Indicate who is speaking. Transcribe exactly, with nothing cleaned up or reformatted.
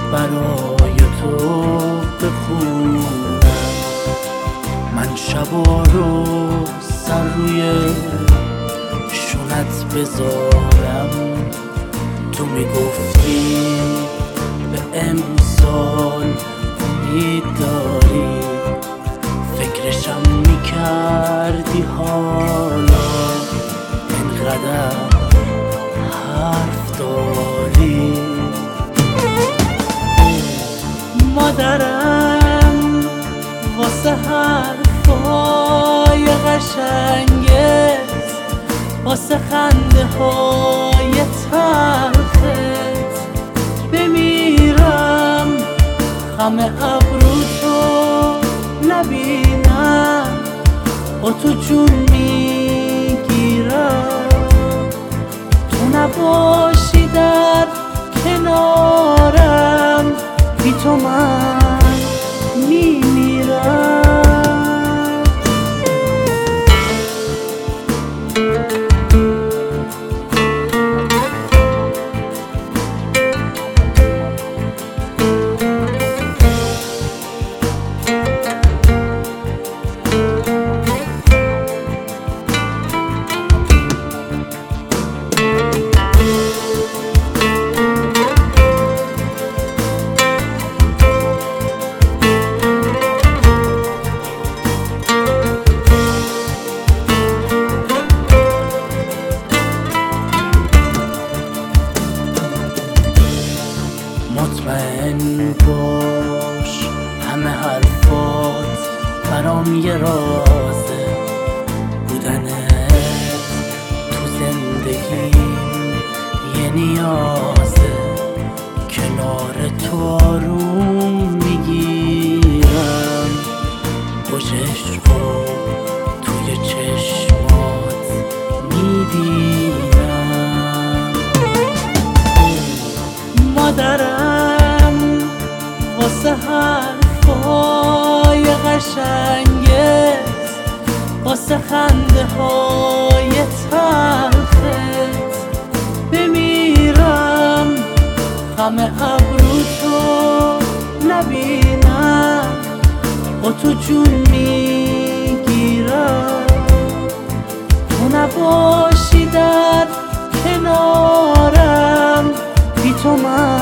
Speaker 1: برای تو بخونم. من شبا رو سر روی شونت بذارم. تو میگفتی به امسال امید داری، فکرشم میکردی حالا اینقدر حرف داری. مادرم واسه حرفای قشنگت، واسه خنده های تلخت بمیرم، خم ابروتو نبینم با تو جون میگیرم. تو نباشی در کنارم، بی تو من میمیرم. مطمئن باش همه حرفات برام یه رازه، بودنت تو زندگیم یه نیازه. کنار تو آروم میگیرم، خوش عشقو توی چشمات میبینم. مادرم واسه حرفای قشنگت، واسه خنده های تلخت بمیرم، خم ابروتو نبینم با تو جون میگیرم. تو نباشی در کنارم، بی تو من